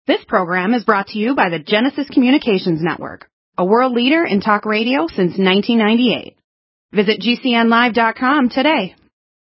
This program is brought to you by the Genesis Communications Network, a world leader in talk radio since 1998. Visit GCNlive.com today.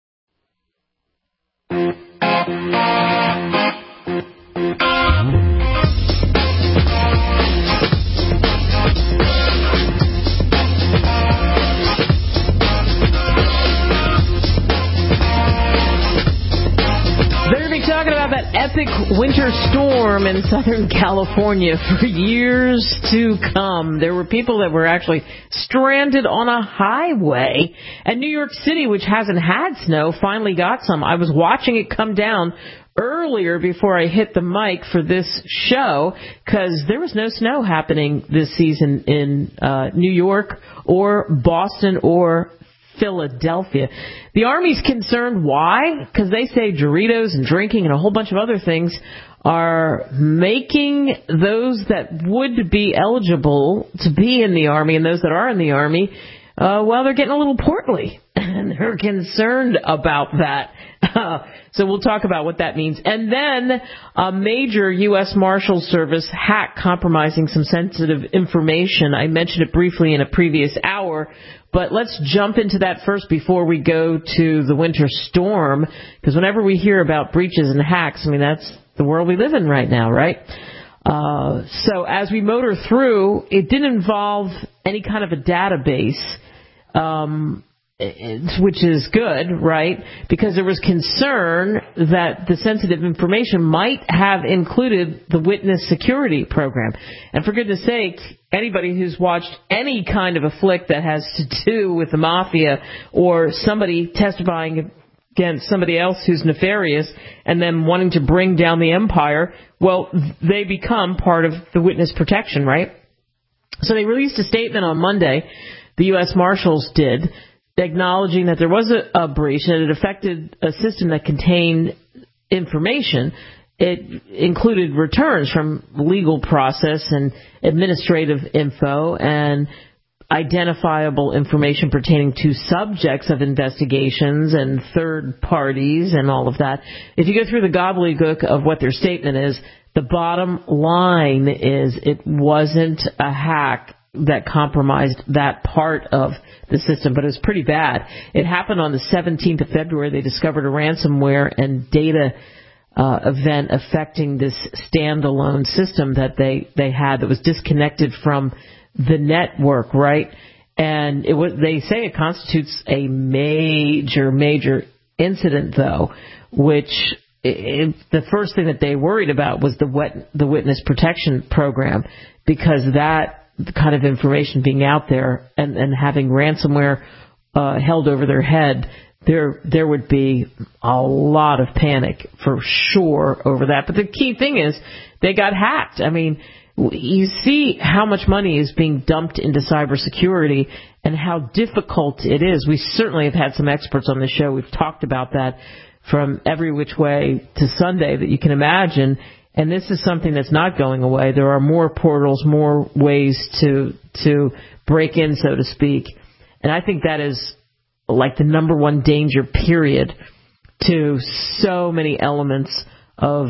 Talking about that epic winter storm in Southern California for years to come. There were people that were actually stranded on a highway. And New York City, which hasn't had snow, finally got some. I was watching it come down earlier before I hit the mic for this show because there was no snow happening this season in New York or Boston or Philadelphia. The Army's concerned. Why? Because they say Doritos and drinking and a whole bunch of other things are making those that would be eligible to be in the Army and those that are in the Army, well, they're getting a little portly. And they're concerned about that. So we'll talk about what that means. And then a major U.S. Marshals Service hack compromising some sensitive information. I mentioned it briefly in a previous hour, but let's jump into that first before we go to the winter storm, because whenever we hear about breaches and hacks, I mean, that's the world we live in right now, right? So as we motor through, it didn't involve any kind of a database, which is good, right? Because there was concern that the sensitive information might have included the witness security program. And for goodness sake, anybody who's watched any kind of a flick that has to do with the mafia or somebody testifying against somebody else who's nefarious and then wanting to bring down the empire, well, they become part of the witness protection, right? So they released a statement on Monday, the U.S. Marshals did, acknowledging that there was a breach and it affected a system that contained information. It included returns from legal process and administrative info and identifiable information pertaining to subjects of investigations and third parties and all of that. If you go through the gobbledygook of what their statement is, the bottom line is it wasn't a hack that compromised that part of the system, but it was pretty bad. It happened on the 17th of February. They discovered a ransomware and data event affecting this standalone system that they had that was disconnected from the network, right? And they say it constitutes a major incident, though, which the first thing that they worried about was the witness protection program, because that kind of information being out there and having ransomware held over their head, there would be a lot of panic for sure over that. But the key thing is they got hacked. I mean, you see how much money is being dumped into cybersecurity and how difficult it is. We certainly have had some experts on the show. We've talked about that from every which way to Sunday that you can imagine. And this is something that's not going away. There are more portals, more ways to break in, so to speak. And I think that is like the number one danger, period, to so many elements of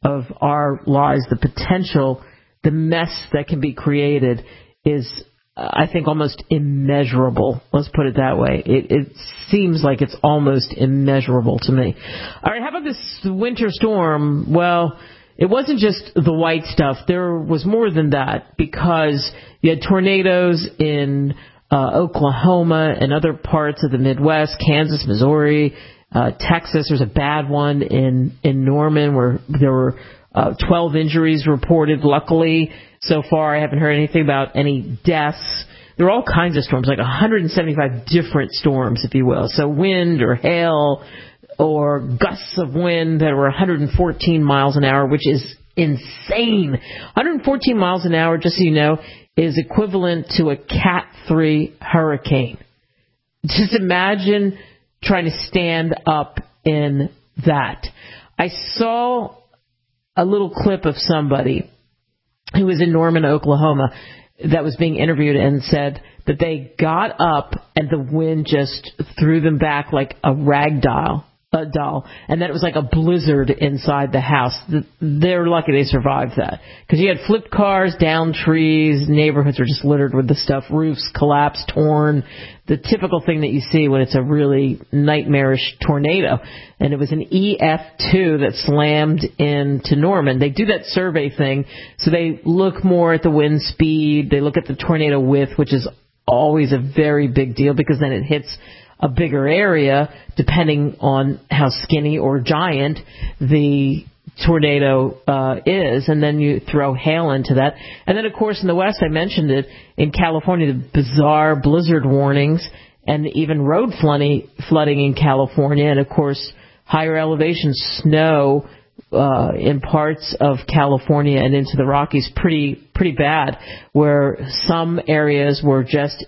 our lives. The potential, the mess that can be created is, I think, almost immeasurable. Let's put it that way. It seems like it's almost immeasurable to me. All right, how about this winter storm? Well, it wasn't just the white stuff. There was more than that, because you had tornadoes in Oklahoma and other parts of the Midwest, Kansas, Missouri, Texas. There's a bad one in Norman where there were 12 injuries reported. Luckily, so far, I haven't heard anything about any deaths. There are all kinds of storms, like 175 different storms, if you will. So wind or hail or gusts of wind that were 114 miles an hour, which is insane. 114 miles an hour, just so you know, is equivalent to a Cat 3 hurricane. Just imagine trying to stand up in that. I saw a little clip of somebody who was in Norman, Oklahoma, that was being interviewed and said that they got up and the wind just threw them back like a rag doll. dull, and that it was like a blizzard inside the house. They're lucky they survived that, because you had flipped cars, downed trees, neighborhoods were just littered with the stuff, roofs collapsed, torn, the typical thing that you see when it's a really nightmarish tornado. And it was an EF2 that slammed into Norman. They do that survey thing, so they look more at the wind speed, they look at the tornado width, which is always a very big deal, because then it hits a bigger area depending on how skinny or giant the tornado is, and then you throw hail into that. And then, of course, in the West, I mentioned it, in California, the bizarre blizzard warnings and even road flooding in California, and, of course, higher elevation snow in parts of California and into the Rockies pretty bad, where some areas were just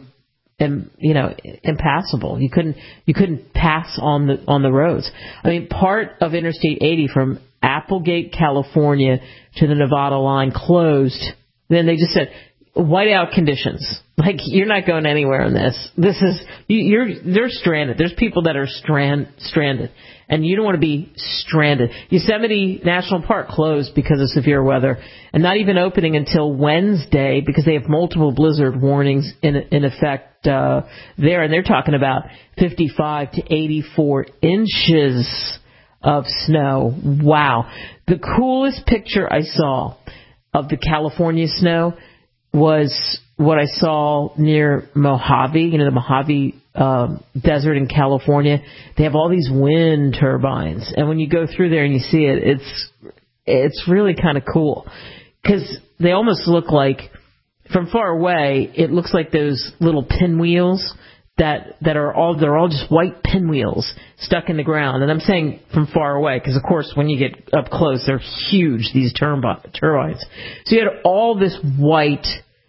impassable. You couldn't pass on the roads. I mean, part of Interstate 80 from Applegate, California to the Nevada line closed. Then they just said whiteout conditions. Like, you're not going anywhere on this. This is they're stranded. There's people that are stranded, and you don't want to be stranded. Yosemite National Park closed because of severe weather, and not even opening until Wednesday because they have multiple blizzard warnings in effect there, and they're talking about 55 to 84 inches of snow. Wow. The coolest picture I saw of the California snow was what I saw near Mojave, the Mojave Desert in California. They have all these wind turbines, and when you go through there and you see it, it's really kind of cool, because they almost look like, from far away, it looks like those little pinwheels that are all just white pinwheels stuck in the ground. And I'm saying from far away because, of course, when you get up close, they're huge, these turbines. So you had all this white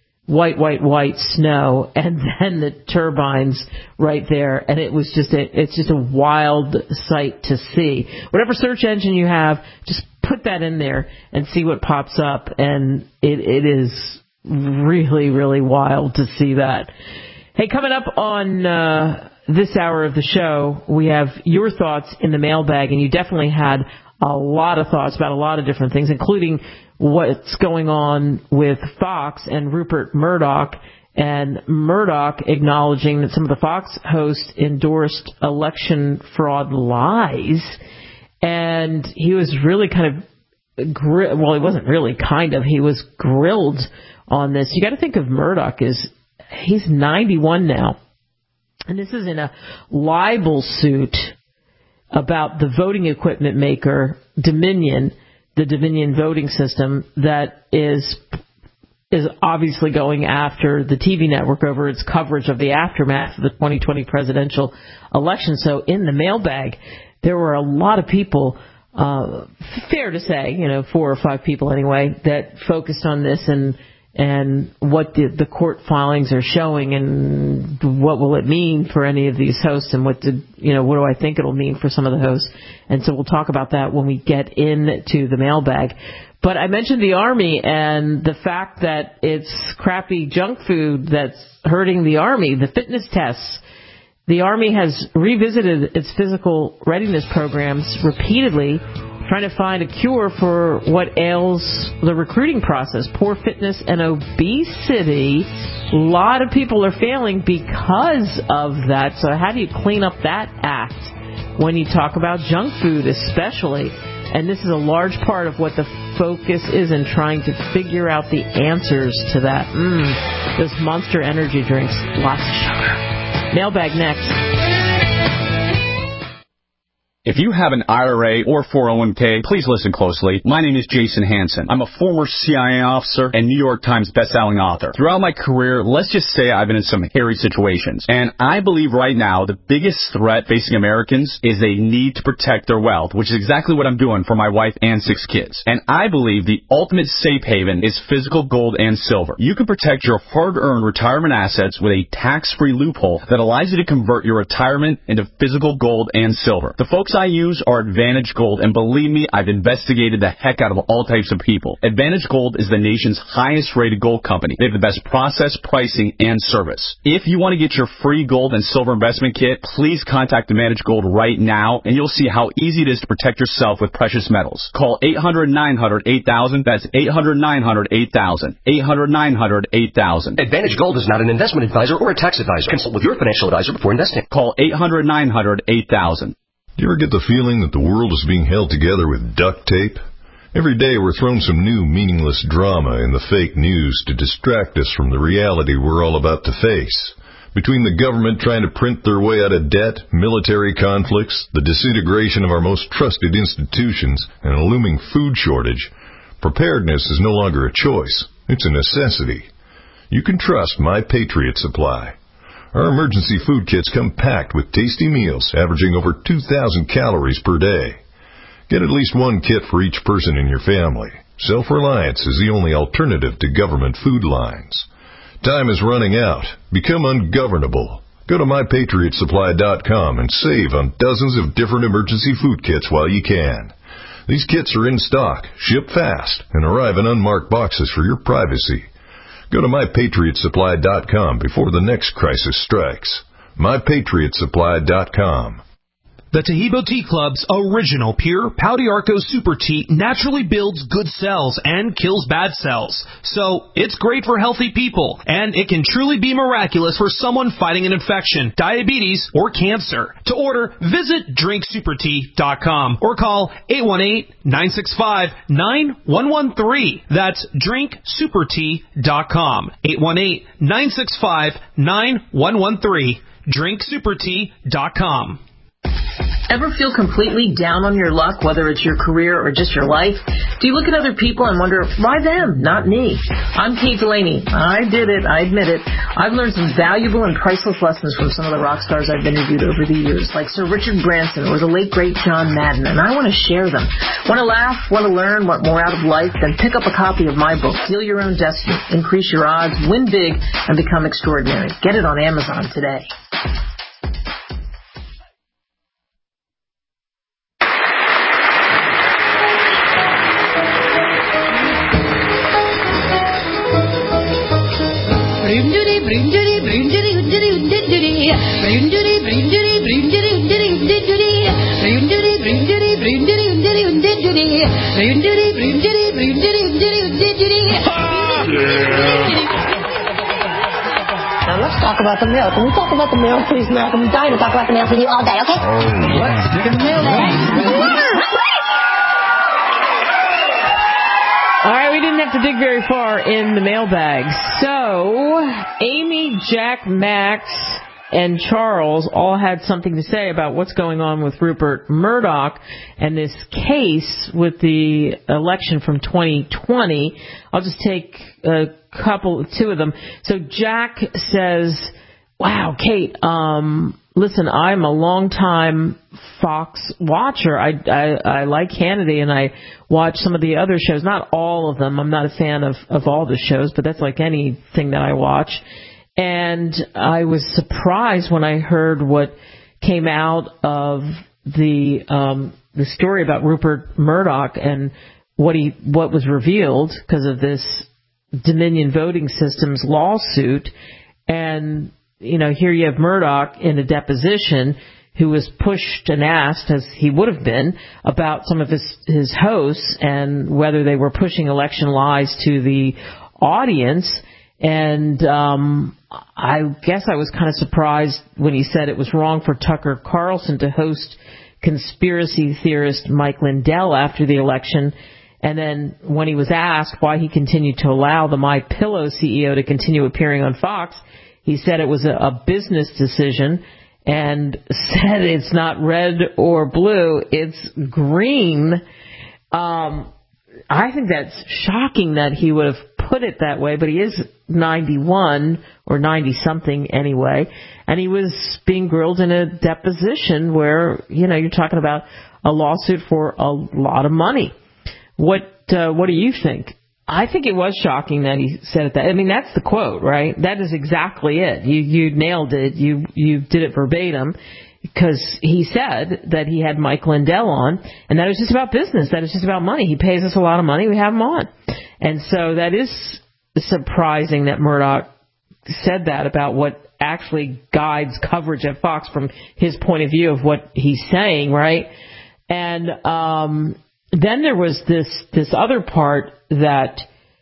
snow, and then the turbines right there, and it's just a wild sight to see. Whatever search engine you have, just put that in there and see what pops up, and it is really, really wild to see that. Hey, coming up on this hour of the show, we have your thoughts in the mailbag, and you definitely had a lot of thoughts about a lot of different things, including what's going on with Fox and Rupert Murdoch, and Murdoch acknowledging that some of the Fox hosts endorsed election fraud lies, and he was really kind of well, he wasn't really kind of, he was grilled on this. You got to think of Murdoch he's 91 now, and this is in a libel suit about the voting equipment maker Dominion, the Dominion voting system that is obviously going after the TV network over its coverage of the aftermath of the 2020 presidential election. So in the mailbag, there were a lot of people, fair to say, 4 or 5 people anyway, that focused on this and what the court filings are showing, and what will it mean for any of these hosts, and what do I think it'll mean for some of the hosts. And so we'll talk about that when we get into the mailbag. But I mentioned the Army and the fact that it's crappy junk food that's hurting the Army, the fitness tests. The Army has revisited its physical readiness programs repeatedly, trying to find a cure for what ails the recruiting process, poor fitness and obesity. A lot of people are failing because of that. So how do you clean up that act when you talk about junk food especially? And this is a large part of what the focus is in trying to figure out the answers to that. Those Monster energy drinks, lots of sugar. Mailbag next. If you have an IRA or 401k, please listen closely. My name is Jason Hansen. I'm a former CIA officer and New York Times bestselling author. Throughout my career, let's just say I've been in some hairy situations. And I believe right now the biggest threat facing Americans is they need to protect their wealth, which is exactly what I'm doing for my wife and 6 kids. And I believe the ultimate safe haven is physical gold and silver. You can protect your hard-earned retirement assets with a tax-free loophole that allows you to convert your retirement into physical gold and silver. The folks I use are Advantage Gold, and believe me, I've investigated the heck out of all types of people. Advantage Gold is the nation's highest-rated gold company. They have the best process, pricing, and service. If you want to get your free gold and silver investment kit, please contact Advantage Gold right now, and you'll see how easy it is to protect yourself with precious metals. Call 800-900-8000. That's 800-900-8000. 800-900-8000. Advantage Gold is not an investment advisor or a tax advisor. Consult with your financial advisor before investing. Call 800-900-8000. Do you ever get the feeling that the world is being held together with duct tape? Every day we're thrown some new meaningless drama in the fake news to distract us from the reality we're all about to face. Between the government trying to print their way out of debt, military conflicts, the disintegration of our most trusted institutions, and a looming food shortage, preparedness is no longer a choice. It's a necessity. You can trust My Patriot Supply. Our emergency food kits come packed with tasty meals averaging over 2,000 calories per day. Get at least one kit for each person in your family. Self-reliance is the only alternative to government food lines. Time is running out. Become ungovernable. Go to MyPatriotSupply.com and save on dozens of different emergency food kits while you can. These kits are in stock, ship fast, and arrive in unmarked boxes for your privacy. Go to MyPatriotSupply.com before the next crisis strikes. MyPatriotSupply.com. The Taheebo Tea Club's original pure Pau d'Arco Super Tea naturally builds good cells and kills bad cells. So it's great for healthy people, and it can truly be miraculous for someone fighting an infection, diabetes, or cancer. To order, visit drinksupertea.com or call 818-965-9113. That's drinksupertea.com. 818-965-9113. drinksupertea.com. Ever feel completely down on your luck, whether it's your career or just your life? Do you look at other people and wonder, why them, not me? I'm Kate Delaney. I did it. I admit it. I've learned some valuable and priceless lessons from some of the rock stars I've interviewed over the years, like Sir Richard Branson or the late, great John Madden, and I want to share them. Want to laugh? Want to learn? Want more out of life? Then pick up a copy of my book, Deal Your Own Destiny. Increase your odds, win big, and become extraordinary. Get it on Amazon today. Now let's talk about the mail. Can we talk about the mail, please, Malcolm? I'm dying to talk about the mail with you all day, okay? Let's dig in the mail. All right, we didn't have to dig very far in the mailbag. So, Amy, Jack, Max, and Charles all had something to say about what's going on with Rupert Murdoch and this case with the election from 2020. I'll just take two of them. So Jack says, wow, Kate, listen, I'm a long-time Fox watcher. I like Hannity, and I watch some of the other shows. Not all of them. I'm not a fan of all the shows, but that's like anything that I watch. And I was surprised when I heard what came out of the story about Rupert Murdoch and what was revealed because of this Dominion Voting Systems lawsuit. And, you know, here you have Murdoch in a deposition who was pushed and asked, as he would have been, about some of his hosts and whether they were pushing election lies to the audience. And I guess I was kind of surprised when he said it was wrong for Tucker Carlson to host conspiracy theorist Mike Lindell after the election. And then when he was asked why he continued to allow the MyPillow CEO to continue appearing on Fox, he said it was a business decision and said it's not red or blue, it's green. I think that's shocking that he would have put it that way, but he is 91 or 90-something anyway, and he was being grilled in a deposition where, you know, you're talking about a lawsuit for a lot of money. What do you think? I think it was shocking that he said it that. I mean, that's the quote, right? That is exactly it. You nailed it. You did it verbatim. because he said that he had Mike Lindell on, and that it was just about business, that it's just about money. He pays us a lot of money, we have him on. And so that is surprising that Murdoch said that about what actually guides coverage at Fox from his point of view of what he's saying, right? And then there was this other part that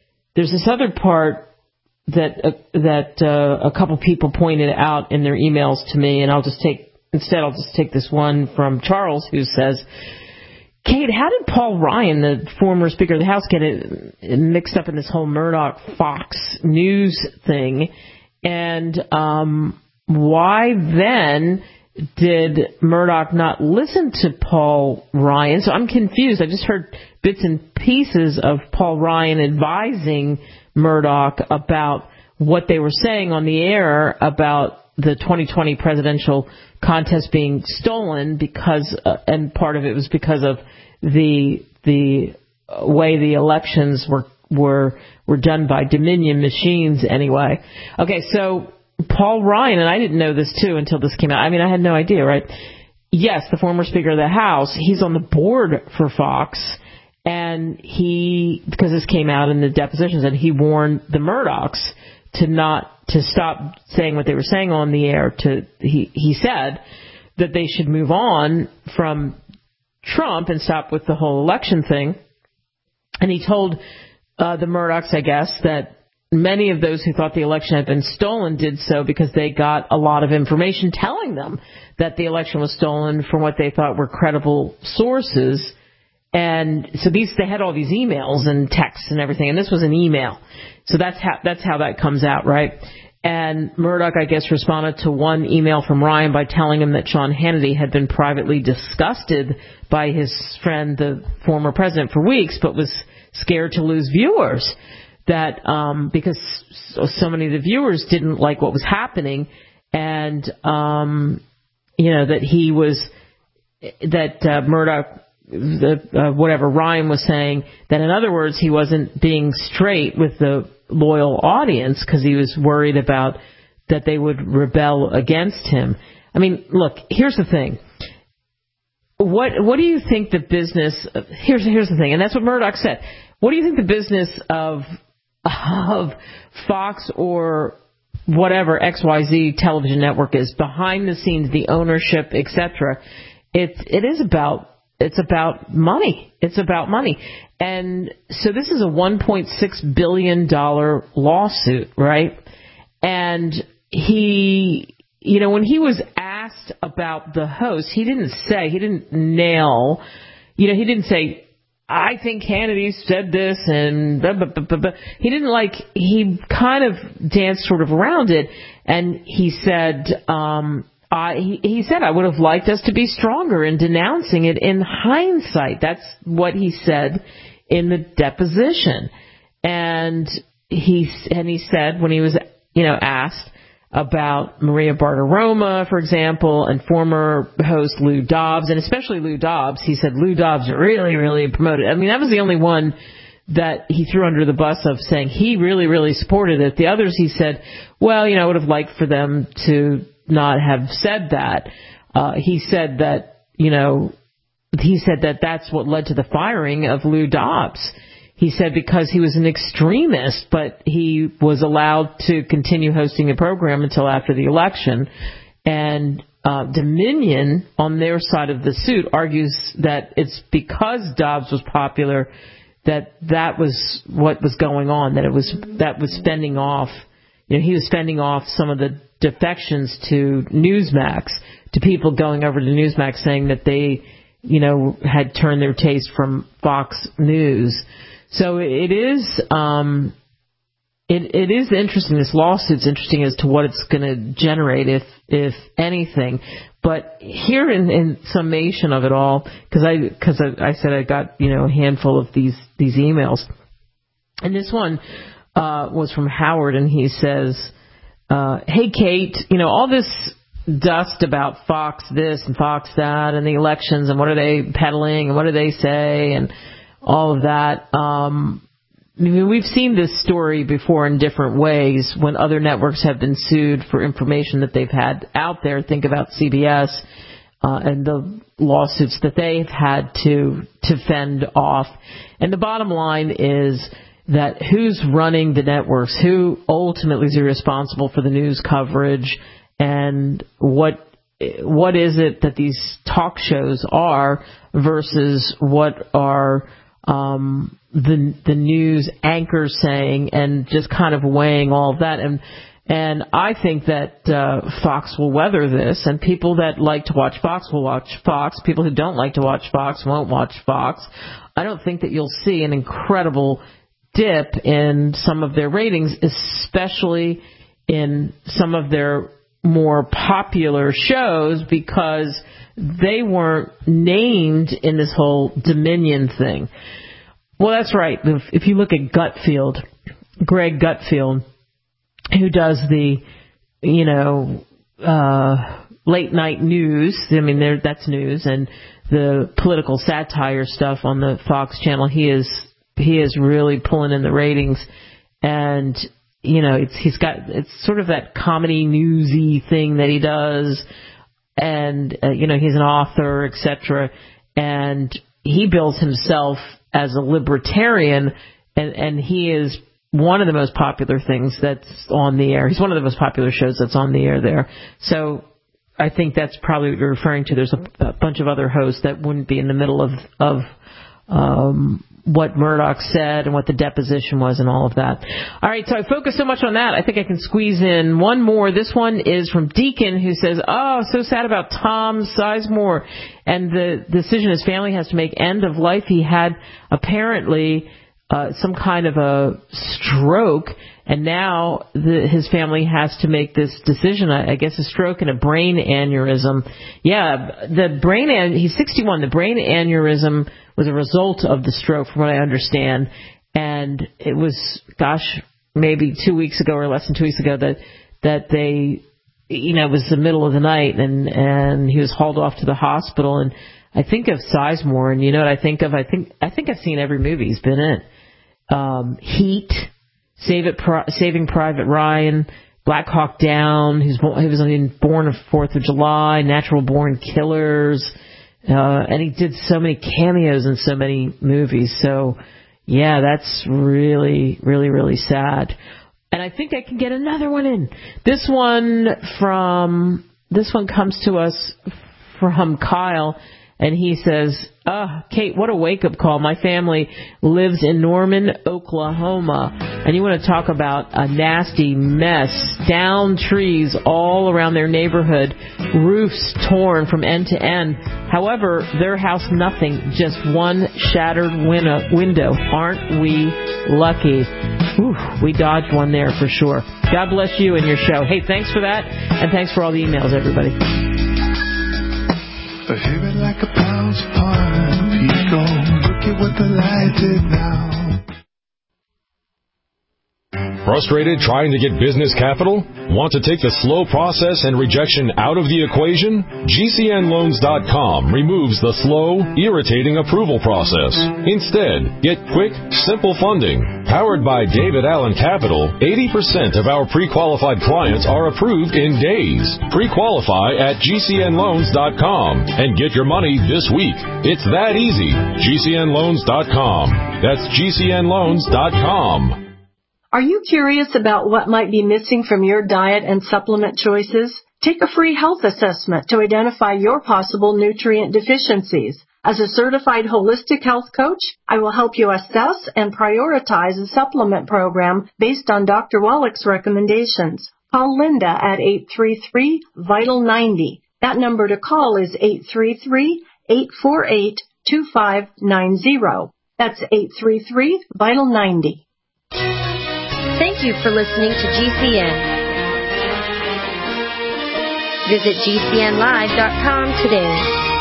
a couple people pointed out in their emails to me, and I'll just take this one from Charles, who says, Kate, how did Paul Ryan, the former Speaker of the House, get it mixed up in this whole Murdoch Fox News thing? And why then did Murdoch not listen to Paul Ryan? So I'm confused. I just heard bits and pieces of Paul Ryan advising Murdoch about what they were saying on the air about the 2020 presidential contest being stolen because, and part of it was because of the way the elections were done by Dominion machines anyway. Okay, so Paul Ryan, and I didn't know this too until this came out. I mean, I had no idea, right? Yes, the former Speaker of the House, he's on the board for Fox, and because this came out in the depositions, and he warned the Murdochs to stop saying what they were saying on the air. He said that they should move on from Trump and stop with the whole election thing. And he told the Murdochs, I guess, that many of those who thought the election had been stolen did so because they got a lot of information telling them that the election was stolen from what they thought were credible sources. And so they had all these emails and texts and everything, and this was an email. So that's how that comes out, right? And Murdoch, I guess, responded to one email from Ryan by telling him that Sean Hannity had been privately disgusted by his friend, the former president, for weeks, but was scared to lose viewers. That because so many of the viewers didn't like what was happening, and Murdoch, Ryan was saying that, in other words, he wasn't being straight with the loyal audience because he was worried about that they would rebel against him. I mean, look, here's the thing. What do you think the business? Here's the thing, and that's what Murdoch said. What do you think the business of Fox or whatever XYZ television network is behind the scenes, the ownership, etc.? It's about money. It's about money. And so this is a $1.6 billion lawsuit, right? And he, when he was asked about the host, he didn't nail, he didn't say, I think Hannity said this and blah, blah, blah, blah, blah. He kind of danced sort of around it, and he said, he said, I would have liked us to be stronger in denouncing it in hindsight. That's what he said in the deposition. And he said, when he was, asked about Maria Bartiromo, for example, and former host Lou Dobbs, and especially Lou Dobbs, he said Lou Dobbs really, really promoted it. I mean, that was the only one that he threw under the bus of saying he really, really supported it. The others, he said, well, I would have liked for them to not have said that. He said that that's what led to the firing of Lou Dobbs. He said because he was an extremist, but he was allowed to continue hosting a program until after the election. And Dominion, on their side of the suit, argues that it's because Dobbs was popular that was what was going on, that was fending off. He was fending off some of the defections to Newsmax, to people going over to Newsmax saying that they, had turned their taste from Fox News. So it is interesting. This lawsuit's interesting as to what it's going to generate, if anything. But here in summation of it all, because I said I got a handful of these emails, and this one was from Howard, and he says, hey, Kate, all this dust about Fox this and Fox that and the elections and what are they peddling and what do they say and all of that. We've seen this story before in different ways when other networks have been sued for information that they've had out there. Think about CBS and the lawsuits that they've had to fend off. And the bottom line is that who's running the networks, who ultimately is responsible for the news coverage, and what is it that these talk shows are versus what are the news anchors saying, and just kind of weighing all of that. And I think that Fox will weather this, and people that like to watch Fox will watch Fox. People who don't like to watch Fox won't watch Fox. I don't think that you'll see an incredible dip in some of their ratings, especially in some of their more popular shows, because they weren't named in this whole Dominion thing. Well, that's right. If you look at Gutfield, Greg Gutfield, who does the, late night news. I mean, that's news, and the political satire stuff on the Fox channel. He is really pulling in the ratings, and it's sort of that comedy newsy thing that he does, and he's an author, etc. And he bills himself as a libertarian, and he is one of the most popular things that's on the air. He's one of the most popular shows that's on the air there. So I think that's probably what you're referring to. There's a bunch of other hosts that wouldn't be in the middle of what Murdoch said and what the deposition was and all of that. All right, so I focus so much on that, I think I can squeeze in one more. This one is from Deacon, who says, so sad about Tom Sizemore and the decision his family has to make end of life. He had apparently some kind of a stroke, and now his family has to make this decision. I guess a stroke and a brain aneurysm. Yeah, he's 61. The brain aneurysm was a result of the stroke, from what I understand. And it was, maybe 2 weeks ago or less than 2 weeks ago that they, it was the middle of the night, and he was hauled off to the hospital. And I think of Sizemore, and you know what I think of? I think I've seen every movie he's been in. Heat, Saving Private Ryan, Black Hawk Down. He was Born of 4th of July, Natural Born Killers, and he did so many cameos in so many movies. So, yeah, that's really, really, really sad. And I think I can get another one in. This one comes to us from Kyle. And he says, Kate, what a wake-up call. My family lives in Norman, Oklahoma. And you want to talk about a nasty mess. Downed trees all around their neighborhood. Roofs torn from end to end. However, their house, nothing. Just one shattered window. Aren't we lucky? Whew, we dodged one there for sure. God bless you and your show. Hey, thanks for that. And thanks for all the emails, everybody. I hear it like a bounce upon a pico. Look at what the light did now. Frustrated trying to get business capital? Want to take the slow process and rejection out of the equation? GCNloans.com removes the slow, irritating approval process. Instead, get quick, simple funding. Powered by David Allen Capital, 80% of our pre-qualified clients are approved in days. Pre-qualify at GCNloans.com and get your money this week. It's that easy. GCNloans.com. That's GCNloans.com. Are you curious about what might be missing from your diet and supplement choices? Take a free health assessment to identify your possible nutrient deficiencies. As a certified holistic health coach, I will help you assess and prioritize a supplement program based on Dr. Wallach's recommendations. Call Linda at 833-VITAL-90. That number to call is 833-848-2590. That's 833-VITAL-90. Thank you for listening to GCN. Visit GCNlive.com today.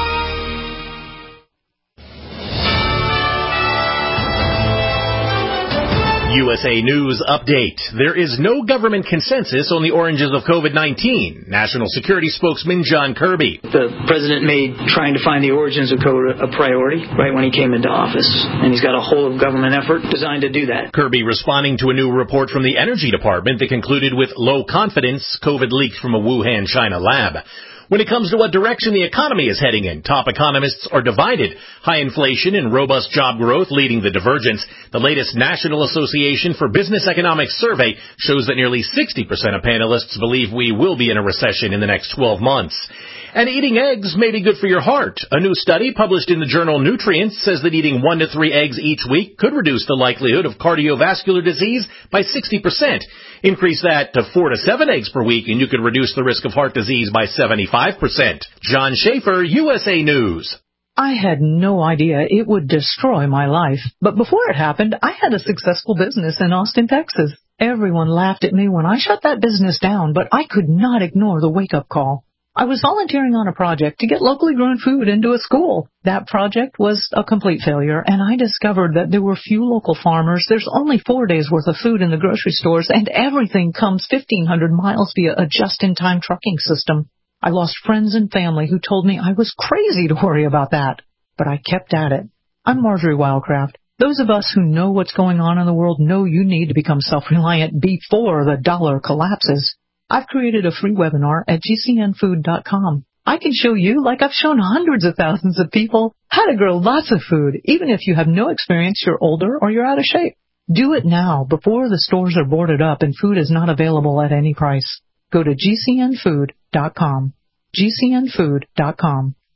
USA News Update. There is no government consensus on the origins of COVID-19. National Security Spokesman John Kirby. The president made trying to find the origins of COVID a priority right when he came into office, and he's got a whole of government effort designed to do that. Kirby responding to a new report from the Energy Department that concluded with low confidence COVID leaked from a Wuhan, China lab. When it comes to what direction the economy is heading in, top economists are divided. High inflation and robust job growth leading the divergence. The latest National Association for Business Economics survey shows that nearly 60% of panelists believe we will be in a recession in the next 12 months. And eating eggs may be good for your heart. A new study published in the journal Nutrients says that eating 1 to 3 eggs each week could reduce the likelihood of cardiovascular disease by 60%. Increase that to 4 to 7 eggs per week and you could reduce the risk of heart disease by 75%. John Schaefer, USA News. I had no idea it would destroy my life. But before it happened, I had a successful business in Austin, Texas. Everyone laughed at me when I shut that business down, but I could not ignore the wake-up call. I was volunteering on a project to get locally grown food into a school. That project was a complete failure, and I discovered that there were few local farmers. There's only 4 days' worth of food in the grocery stores, and everything comes 1,500 miles via a just-in-time trucking system. I lost friends and family who told me I was crazy to worry about that. But I kept at it. I'm Marjorie Wildcraft. Those of us who know what's going on in the world know you need to become self-reliant before the dollar collapses. I've created a free webinar at gcnfood.com. I can show you, like I've shown hundreds of thousands of people, how to grow lots of food, even if you have no experience, you're older, or you're out of shape. Do it now, before the stores are boarded up and food is not available at any price. Go to gcnfood.com. gcnfood.com.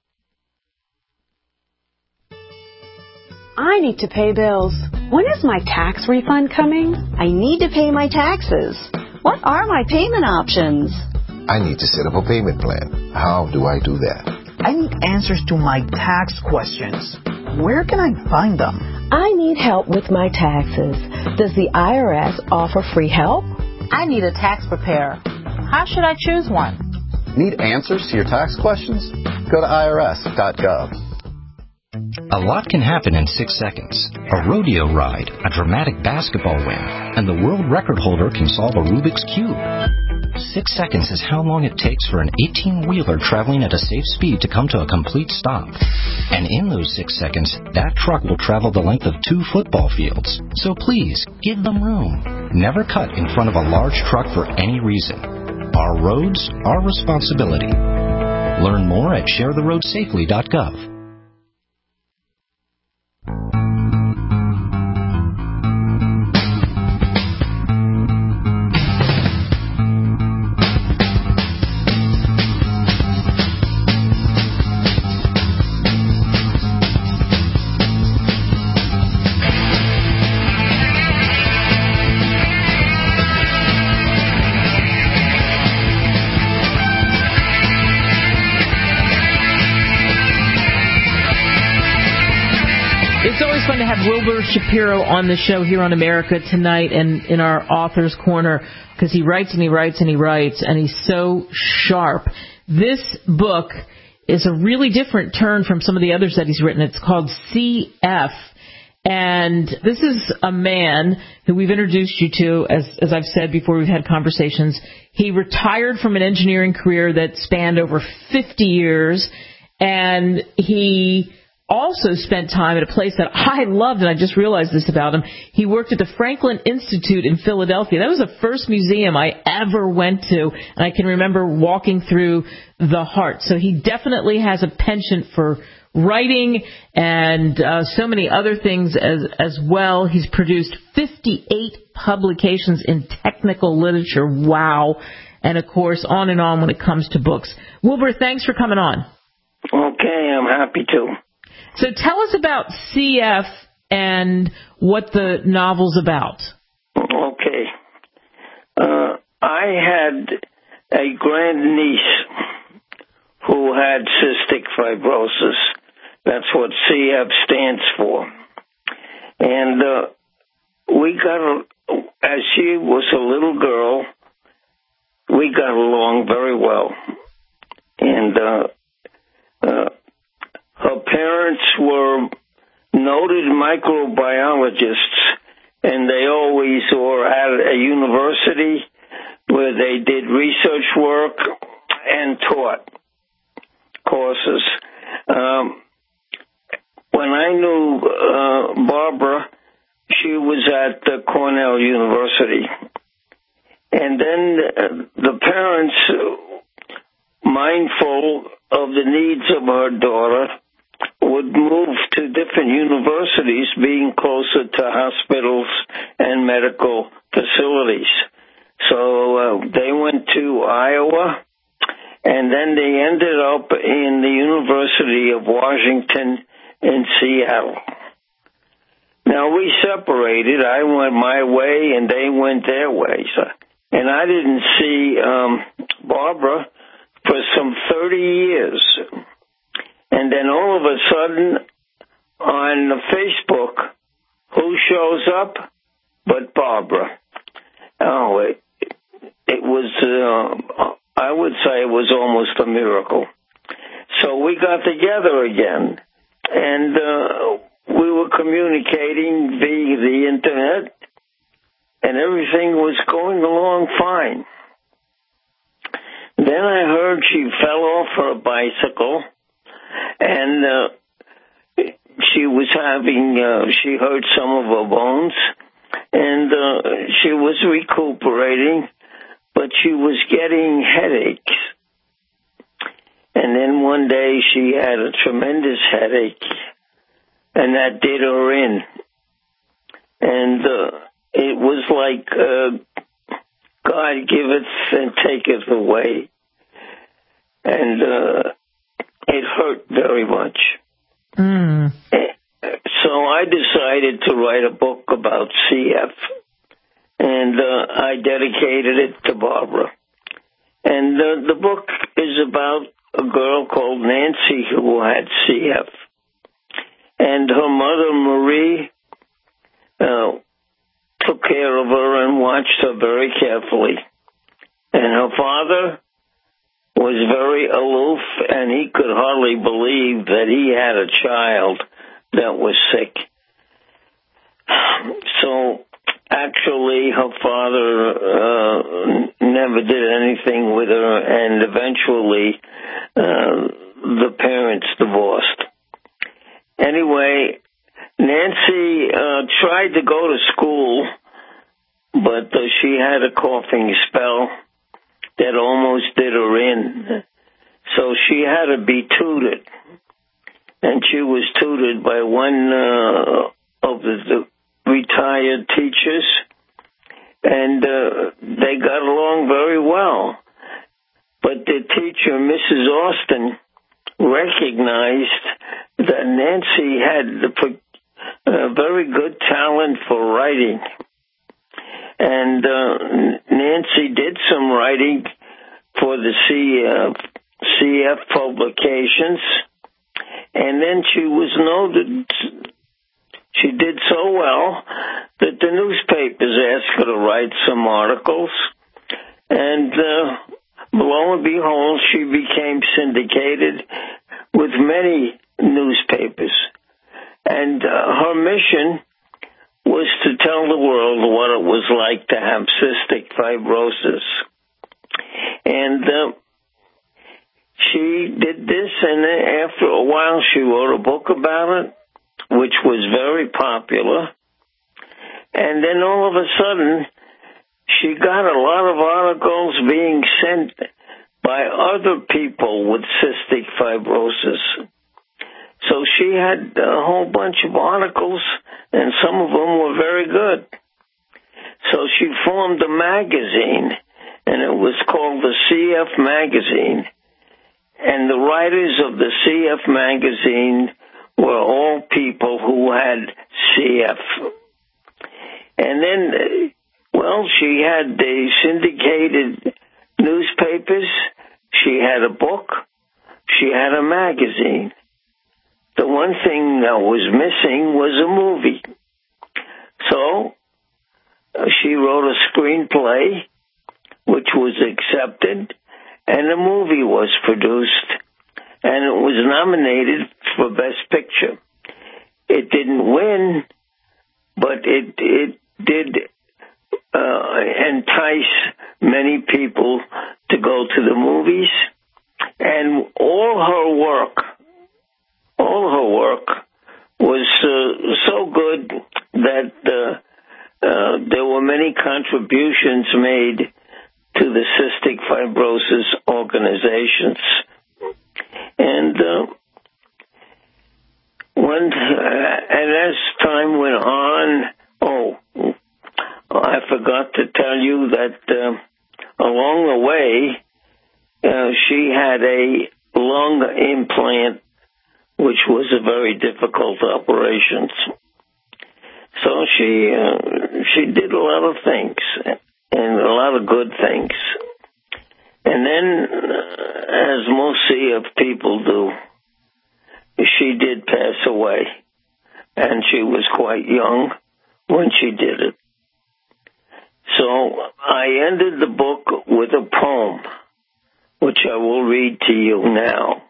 I need to pay bills. When is my tax refund coming? I need to pay my taxes. What are my payment options? I need to set up a payment plan. How do I do that? I need answers to my tax questions. Where can I find them? I need help with my taxes. Does the IRS offer free help? I need a tax preparer. How should I choose one? Need answers to your tax questions? Go to irs.gov. A lot can happen in 6 seconds. A rodeo ride, a dramatic basketball win, and the world record holder can solve a Rubik's Cube. 6 seconds is how long it takes for an 18-wheeler traveling at a safe speed to come to a complete stop. And in those 6 seconds, that truck will travel the length of 2 football fields. So please, give them room. Never cut in front of a large truck for any reason. Our roads, our responsibility. Learn more at sharetheroadsafely.gov. To have Wilbur Shapiro on the show here on America Tonight and in our Author's Corner, because he writes and he writes and he writes, and he's so sharp. This book is a really different turn from some of the others that he's written. It's called CF, and this is a man who we've introduced you to, as I've said before, we've had conversations. He retired from an engineering career that spanned over 50 years, and he also spent time at a place that I loved, and I just realized this about him. He worked at the Franklin Institute in Philadelphia. That was the first museum I ever went to, and I can remember walking through the heart. So he definitely has a penchant for writing and so many other things as well. He's produced 58 publications in technical literature. Wow. And, of course, on and on when it comes to books. Wilbur, thanks for coming on. Okay, I'm happy to. So tell us about CF and what the novel's about. Okay. I had a grandniece who had cystic fibrosis. That's what CF stands for. And as she was a little girl, we got along very well. And her parents were noted microbiologists, and they always were at a university where they did research work and taught courses. When I knew Barbara, she was at Cornell University. And then the parents mindful of the needs of her daughter, would move to different universities, being closer to hospitals and medical facilities. So they went to Iowa, and then they ended up in the University of Washington in Seattle. Now, we separated. I went my way, and they went their way. And I didn't see Barbara for some 30 years. And then all of a sudden, on Facebook, who shows up but Barbara? Oh, it was, I would say it was almost a miracle. So we got together again, and we were communicating via the Internet, and everything was going along fine. Then I heard she fell off her bicycle, and she was she hurt some of her bones, and she was recuperating, but she was getting headaches. And then one day she had a tremendous headache, and that did her in. And it was like God giveth and taketh away. And it hurt very much. Mm. So I decided to write a book about CF, and I dedicated it to Barbara. And the book is about a girl called Nancy who had CF. And her mother, Marie, took care of her and watched her very carefully. And her father was very aloof, and he could hardly believe that he had a child that was sick. So actually, her father never did anything with her, and eventually the parents divorced. Anyway, Nancy tried to go to school, but she had a coughing spell that almost did her in. So she had to be tutored. And she was tutored by one of the retired teachers, and they got along very well. But the teacher, Mrs. Austin, recognized that Nancy had a very good talent for writing. And Nancy did some writing for the CF publications, and then she was noted. She did so well that the newspapers asked her to write some articles, and lo and behold, she became syndicated with many newspapers. And her mission was to tell the world what it was like to have cystic fibrosis. And she did this, and after a while she wrote a book about it, which was very popular. And then all of a sudden, she got a lot of articles being sent by other people with cystic fibrosis. So she had a whole bunch of articles, and some of them were very good. So she formed a magazine, and it was called the CF Magazine. And the writers of the CF Magazine were all people who had CF. And then, she had the syndicated newspapers, she had a book, she had a magazine. The one thing that was missing was a movie. So she wrote a screenplay, which was accepted, and a movie was produced, and it was nominated for Best Picture. It didn't win, but it did entice many people to go to the movies, and all her work was so good that there were many contributions made to the cystic fibrosis organizations. And as time went on, I forgot to tell you that along the way, she had a lung implant, which was a very difficult operation. So she did a lot of things, and a lot of good things. And then, as most CF people do, she did pass away, and she was quite young when she did it. So I ended the book with a poem, which I will read to you now.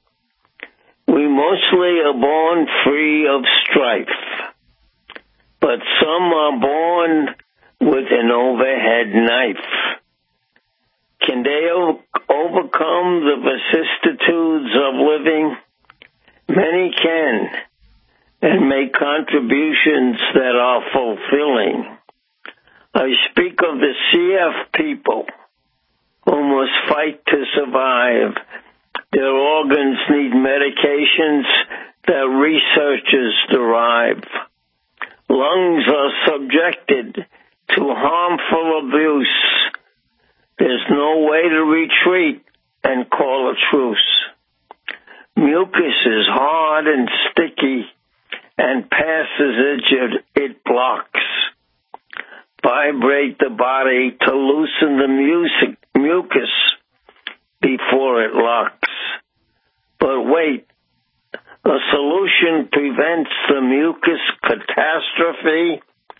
We mostly are born free of strife, but some are born with an overhead knife. Can they overcome the vicissitudes of living? Many can, and make contributions that are fulfilling. I speak of the CF people who must fight to survive. Their organs need medications that researchers derive. Lungs are subjected to harmful abuse. There's no way to retreat and call a truce. Mucus is hard and sticky, and passes it blocks. Vibrate the body to loosen the mucus before it locks. But wait, a solution prevents the mucus catastrophe.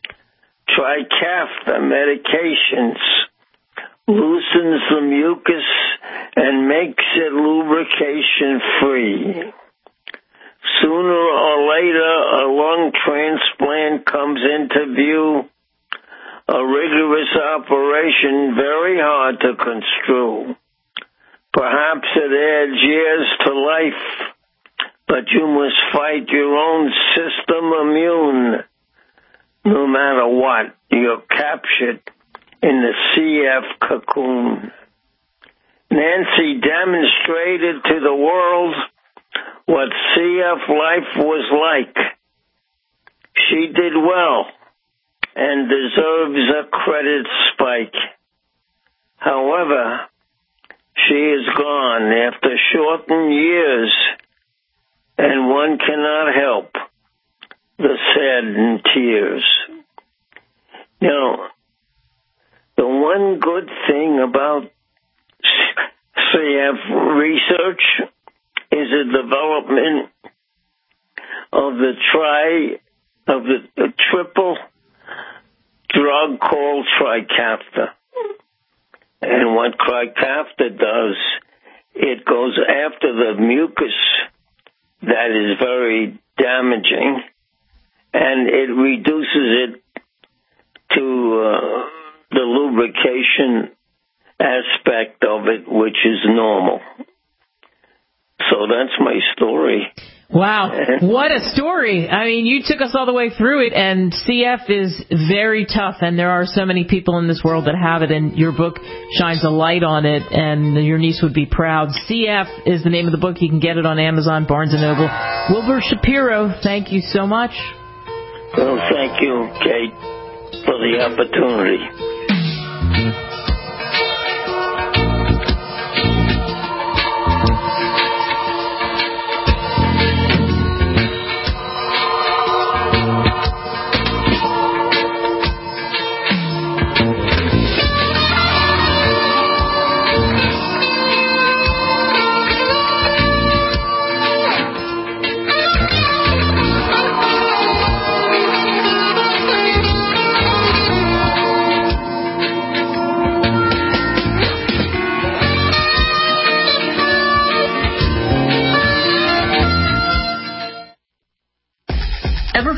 Trikafta medications loosens the mucus and makes it lubrication free. Sooner or later, a lung transplant comes into view. A rigorous operation, very hard to construe. Perhaps it adds years to life, but you must fight your own system immune. No matter what, you're captured in the CF cocoon. Nancy demonstrated to the world what CF life was like. She did well and deserves a credit spike. However, she is gone after shortened years, and one cannot help the saddened tears. Now, the one good thing about CF research is the development of the triple drug called Trikafta. And what Trikafta does, it goes after the mucus that is very damaging, and it reduces it to the lubrication aspect of it, which is normal. So that's my story. Wow, what a story. I mean, you took us all the way through it, and CF is very tough, and there are so many people in this world that have it, and your book shines a light on it, and your niece would be proud. CF is the name of the book. You can get it on Amazon, Barnes & Noble. Wilbur Shapiro, thank you so much. Well, thank you, Kate, for the opportunity.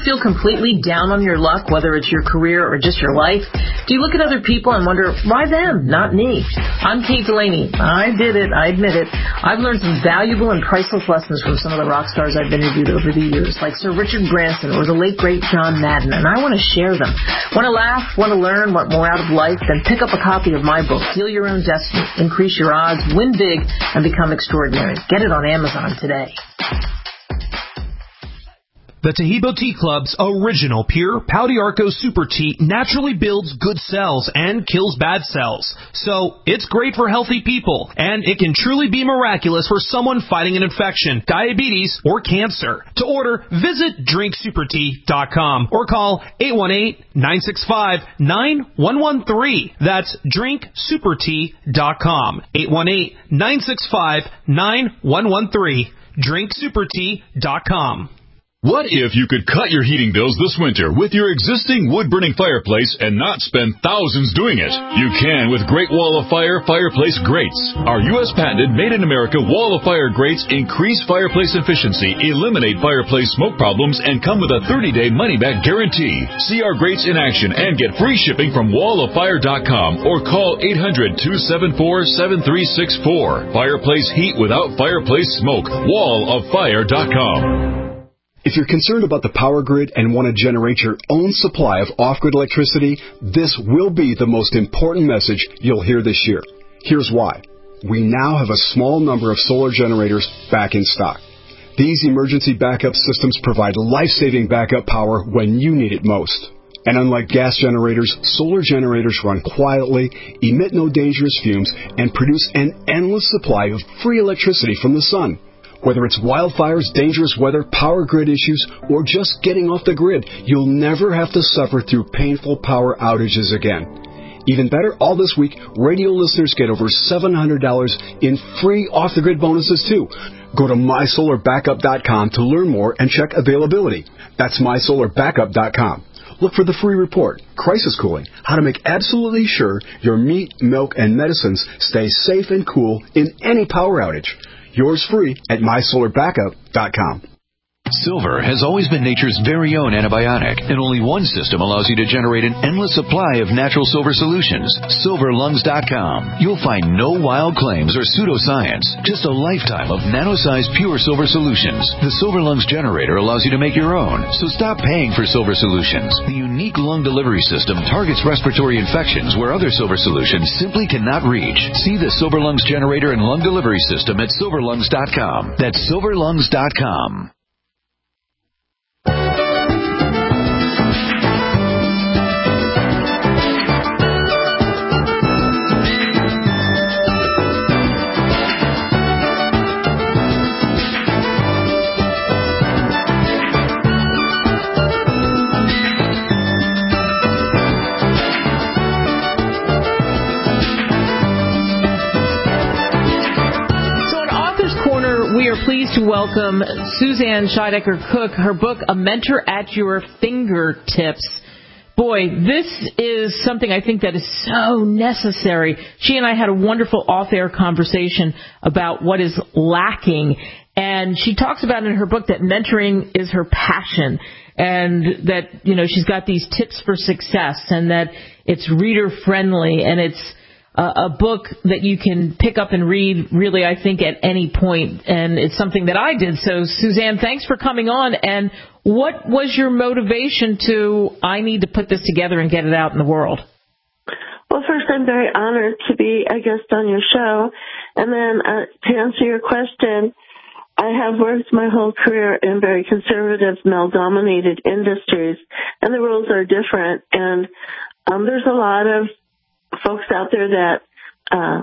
feel completely down on your luck, whether it's your career or just your life? Do you look at other people and wonder, why them, not me? I'm Kate Delaney. I did it. I admit it. I've learned some valuable and priceless lessons from some of the rock stars I've interviewed over the years, like Sir Richard Branson or the late, great John Madden, and I want to share them. Want to laugh? Want to learn? Want more out of life? Then pick up a copy of my book, Heal Your Own Destiny, Increase Your Odds, Win Big, and Become Extraordinary. Get it on Amazon today. The Taheebo Tea Club's original pure Pau d'Arco Super Tea naturally builds good cells and kills bad cells. So it's great for healthy people, and it can truly be miraculous for someone fighting an infection, diabetes, or cancer. To order, visit drinksupertea.com or call 818-965-9113. That's drinksupertea.com. 818-965-9113. drinksupertea.com. What if you could cut your heating bills this winter with your existing wood-burning fireplace and not spend thousands doing it? You can with Great Wall of Fire fireplace grates. Our U.S. patented made-in-America Wall of Fire grates increase fireplace efficiency, eliminate fireplace smoke problems, and come with a 30-day money-back guarantee. See our grates in action and get free shipping from walloffire.com or call 800-274-7364. Fireplace heat without fireplace smoke. walloffire.com. If you're concerned about the power grid and want to generate your own supply of off-grid electricity, this will be the most important message you'll hear this year. Here's why. We now have a small number of solar generators back in stock. These emergency backup systems provide life-saving backup power when you need it most. And unlike gas generators, solar generators run quietly, emit no dangerous fumes, and produce an endless supply of free electricity from the sun. Whether it's wildfires, dangerous weather, power grid issues, or just getting off the grid, you'll never have to suffer through painful power outages again. Even better, all this week, radio listeners get over $700 in free off-the-grid bonuses, too. Go to mysolarbackup.com to learn more and check availability. That's mysolarbackup.com. Look for the free report, Crisis Cooling, how to make absolutely sure your meat, milk, and medicines stay safe and cool in any power outage. Yours free at mysolarbackup.com. Silver has always been nature's very own antibiotic, and only one system allows you to generate an endless supply of natural silver solutions. SilverLungs.com. You'll find no wild claims or pseudoscience, just a lifetime of nano-sized pure silver solutions. The Silver Lungs generator allows you to make your own, so stop paying for silver solutions. The unique lung delivery system targets respiratory infections where other silver solutions simply cannot reach. See the Silver Lungs generator and lung delivery system at SilverLungs.com. That's SilverLungs.com. We are pleased to welcome Suzanne Scheidegger-Cook. Her book, A Mentor at Your Fingertips. Boy, this is something I think that is so necessary. She and I had a wonderful off-air conversation about what is lacking. And she talks about in her book that mentoring is her passion. And that, you know, she's got these tips for success and that it's reader-friendly and it's a book that you can pick up and read, really, I think, at any point. And it's something that I did. So, Suzanne, thanks for coming on. And what was your motivation to, I need to put this together and get it out in the world? Well, first, I'm very honored to be a guest on your show. And then to answer your question, I have worked my whole career in very conservative, male-dominated industries. And the rules are different. And there's a lot of folks out there that, I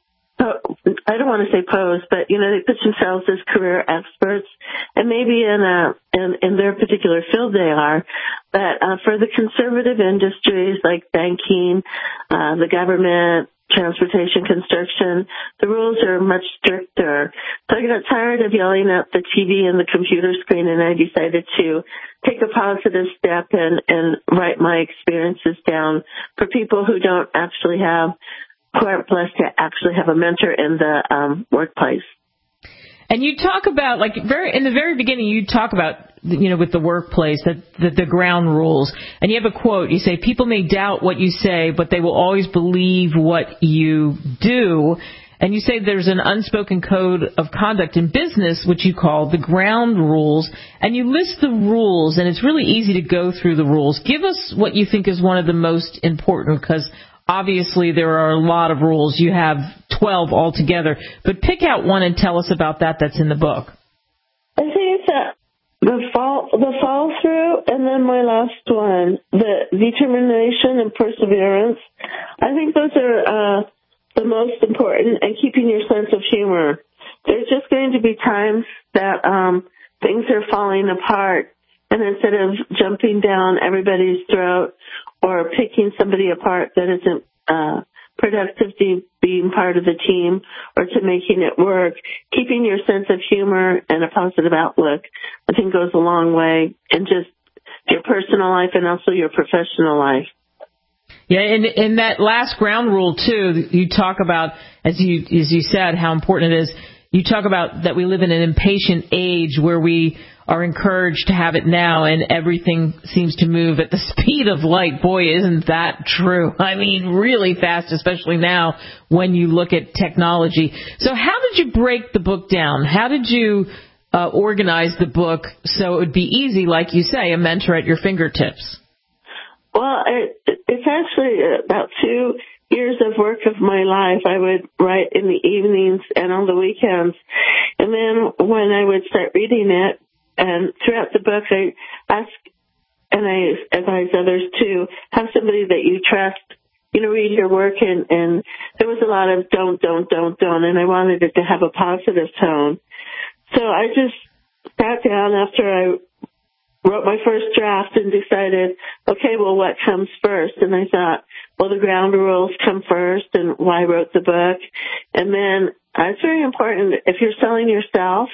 don't want to say pose, but, you know, they put themselves as career experts, and maybe in their particular field they are, but for the conservative industries like banking, the government, transportation, construction, the rules are much stricter. So I got tired of yelling at the TV and the computer screen, and I decided to take a positive step and write my experiences down for people who don't actually have, who aren't blessed to actually have a mentor in the workplace. And you talk about, like, in the very beginning, you talk about with the workplace, that the ground rules. And you have a quote. You say, people may doubt what you say, but they will always believe what you do. And you say there's an unspoken code of conduct in business, which you call the ground rules. And you list the rules, and it's really easy to go through the rules. Give us what you think is one of the most important, because obviously there are a lot of rules. You have 12 altogether. But pick out one and tell us about that's in the book. I think it's the follow through, and then my last one, the determination and perseverance. I think those are the most important, and keeping your sense of humor. There's just going to be times that things are falling apart, and instead of jumping down everybody's throat or picking somebody apart that isn't productive to being part of the team or to making it work, keeping your sense of humor and a positive outlook, I think goes a long way in just your personal life and also your professional life. Yeah, and in that last ground rule, too, you talk about, as you said, how important it is. You talk about that we live in an impatient age where we are encouraged to have it now, and everything seems to move at the speed of light. Boy, isn't that true? I mean, really fast, especially now when you look at technology. So how did you break the book down? How did you organize the book so it would be easy, like you say, a mentor at your fingertips? Well, it's actually about 2 years of work of my life. I would write in the evenings and on the weekends. And then when I would start reading it, and throughout the book, I ask, and I advise others to have somebody that you trust, read your work. And there was a lot of don't, and I wanted it to have a positive tone. So I just sat down after I wrote my first draft and decided, okay, well, what comes first? And I thought, well, the ground rules come first, and why I wrote the book. And then it's very important, if you're selling yourself,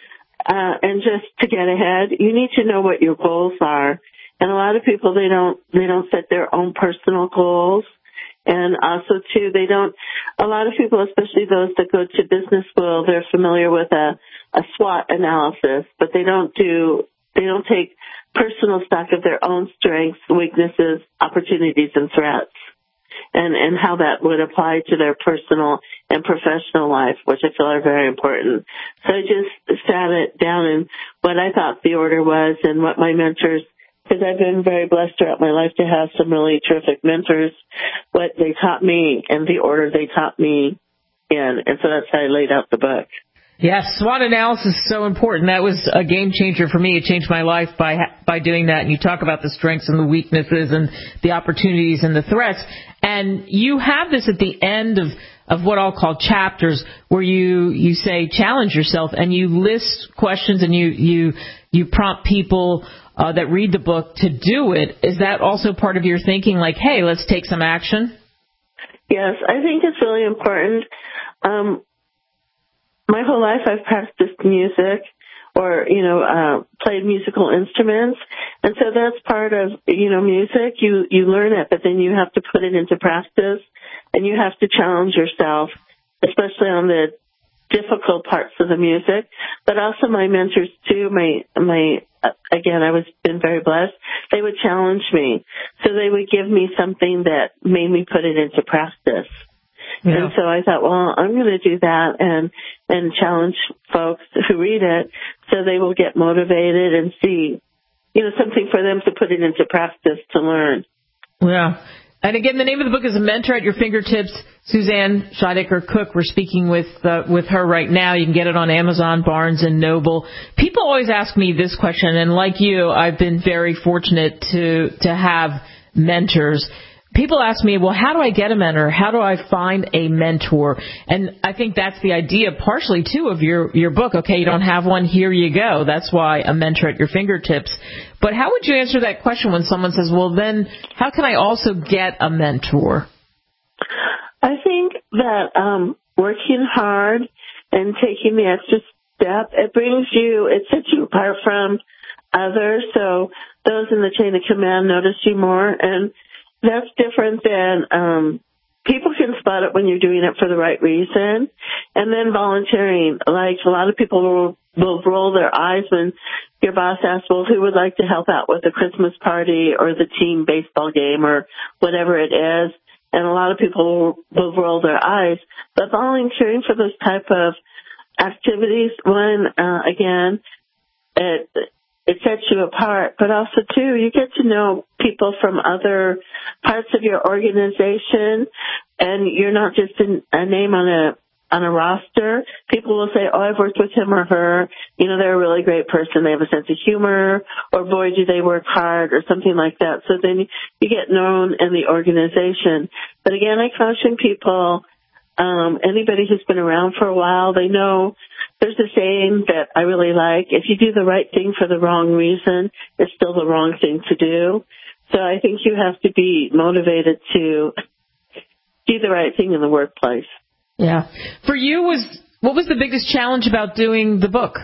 and just to get ahead, you need to know what your goals are. And a lot of people, they don't set their own personal goals. And also, too, a lot of people, especially those that go to business school, they're familiar with a SWOT analysis, but they don't take personal stock of their own strengths, weaknesses, opportunities, and threats, and how that would apply to their personal and professional life, which I feel are very important. So I just sat it down and what I thought the order was, and what my mentors, because I've been very blessed throughout my life to have some really terrific mentors, what they taught me and the order they taught me in. And so that's how I laid out the book. Yes, SWOT analysis is so important. That was a game changer for me. It changed my life by doing that. And you talk about the strengths and the weaknesses and the opportunities and the threats. And you have this at the end of what I'll call chapters, where you say challenge yourself, and you list questions, and you prompt people that read the book to do it. Is that also part of your thinking, like, hey, let's take some action? Yes, I think it's really important. My whole life I've practiced music or, played musical instruments. And so that's part of, music. You learn it, but then you have to put it into practice, and you have to challenge yourself, especially on the difficult parts of the music. But also my mentors too, again, I was been very blessed. They would challenge me. So they would give me something that made me put it into practice. Yeah. And so I thought, well, I'm going to do that and challenge folks who read it so they will get motivated and see, something for them to put it into practice to learn. Yeah. And again, the name of the book is A Mentor at Your Fingertips. Suzanne Scheidegger Cook. We're speaking with her right now. You can get it on Amazon, Barnes & Noble. People always ask me this question, and like you, I've been very fortunate to have mentors. People ask me, well, how do I get a mentor? How do I find a mentor? And I think that's the idea partially, too, of your book. Okay, you don't have one, here you go. That's why A Mentor at Your Fingertips. But how would you answer that question when someone says, well, then how can I also get a mentor? I think that working hard and taking the extra step, it sets you apart from others. So those in the chain of command notice you more. And that's different than people can spot it when you're doing it for the right reason. And then volunteering, like a lot of people will roll their eyes when your boss asks, well, who would like to help out with the Christmas party or the team baseball game or whatever it is. And a lot of people will roll their eyes. But volunteering for those type of activities, one, again, it sets you apart, but also, too, you get to know people from other parts of your organization, and you're not just a name on a roster. People will say, oh, I've worked with him or her. You know, they're a really great person. They have a sense of humor, or boy, do they work hard, or something like that. So then you get known in the organization. But again, I caution people, anybody who's been around for a while, they know there's a saying that I really like. If you do the right thing for the wrong reason, it's still the wrong thing to do. So I think you have to be motivated to do the right thing in the workplace. Yeah. For you, what was the biggest challenge about doing the book?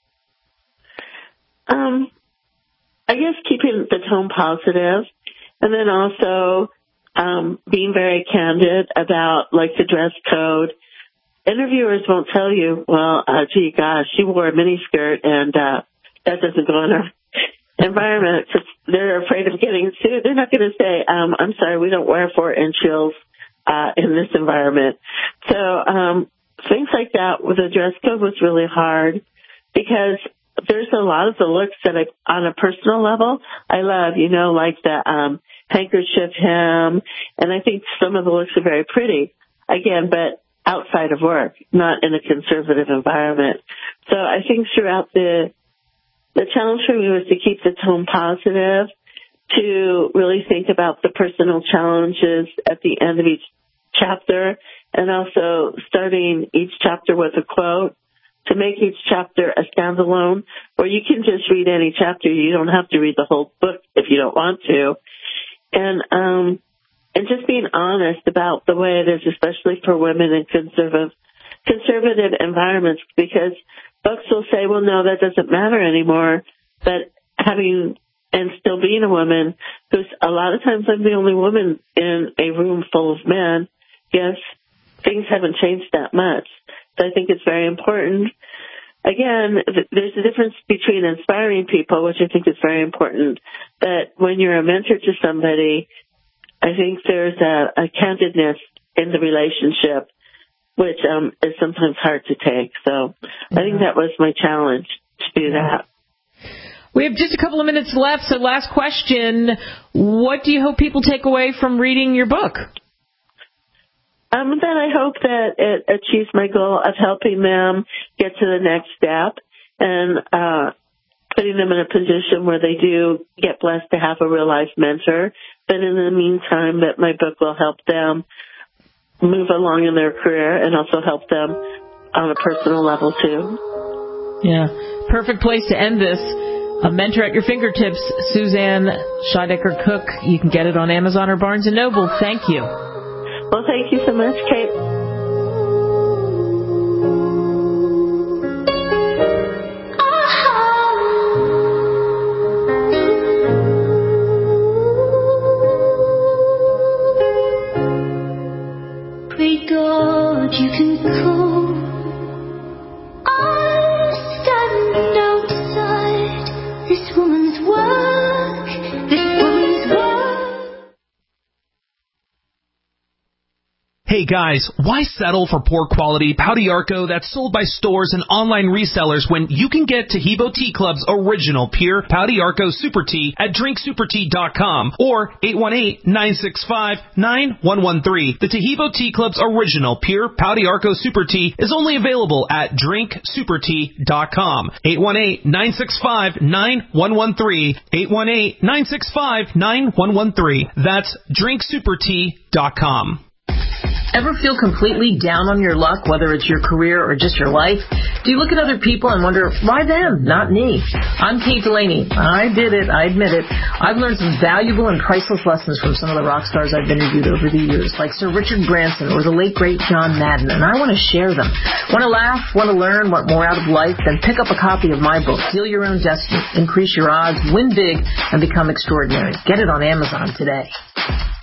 I guess keeping the tone positive, and then also being very candid about, like, the dress code. Interviewers won't tell you, well, gee, gosh, she wore a miniskirt, and that doesn't go in our environment because they're afraid of getting sued. They're not going to say, I'm sorry, we don't wear 4-inch heels in this environment. So things like that with the dress code was really hard because there's a lot of the looks that on a personal level, I love, you know, like the handkerchief hem, and I think some of the looks are very pretty, again, but outside of work, not in a conservative environment. So I think throughout the challenge for me was to keep the tone positive, to really think about the personal challenges at the end of each chapter, and also starting each chapter with a quote, to make each chapter a standalone, or you can just read any chapter. You don't have to read the whole book if you don't want to. And just being honest about the way it is, especially for women in conservative environments, because folks will say, well, no, that doesn't matter anymore. But having and still being a woman, who's a lot of times I'm the only woman in a room full of men, yes, things haven't changed that much. So I think it's very important. Again, there's a difference between inspiring people, which I think is very important, but when you're a mentor to somebody, I think there's a candidness in the relationship, which is sometimes hard to take. So I think that was my challenge to do that. We have just a couple of minutes left, so last question. What do you hope people take away from reading your book? That I hope that it achieves my goal of helping them get to the next step and putting them in a position where they do get blessed to have a real-life mentor. But in the meantime, that my book will help them move along in their career and also help them on a personal level, too. Yeah. Perfect place to end this. A Mentor at Your Fingertips, Suzanne Scheidegger-Cook. You can get it on Amazon or Barnes & Noble. Thank you. Well, thank you so much, Kate. Great God, you can call. I'm standing outside this woman's work, this woman's work. Hey guys, why settle for poor quality Pau d'Arco that's sold by stores and online resellers when you can get Taheebo Tea Club's original pure Pau d'Arco Super Tea at drinksupertea.com or 818-965-9113. The Taheebo Tea Club's original pure Pau d'Arco Super Tea is only available at drinksupertea.com. 818-965-9113. 818-965-9113. That's drinksupertea.com. Ever feel completely down on your luck, whether it's your career or just your life? Do you look at other people and wonder, why them, not me? I'm Kate Delaney. I did it. I admit it. I've learned some valuable and priceless lessons from some of the rock stars I've interviewed over the years, like Sir Richard Branson or the late, great John Madden, and I want to share them. Want to laugh, want to learn, want more out of life? Then pick up a copy of my book, Deal Your Own Destiny, Increase Your Odds, Win Big, and Become Extraordinary. Get it on Amazon today.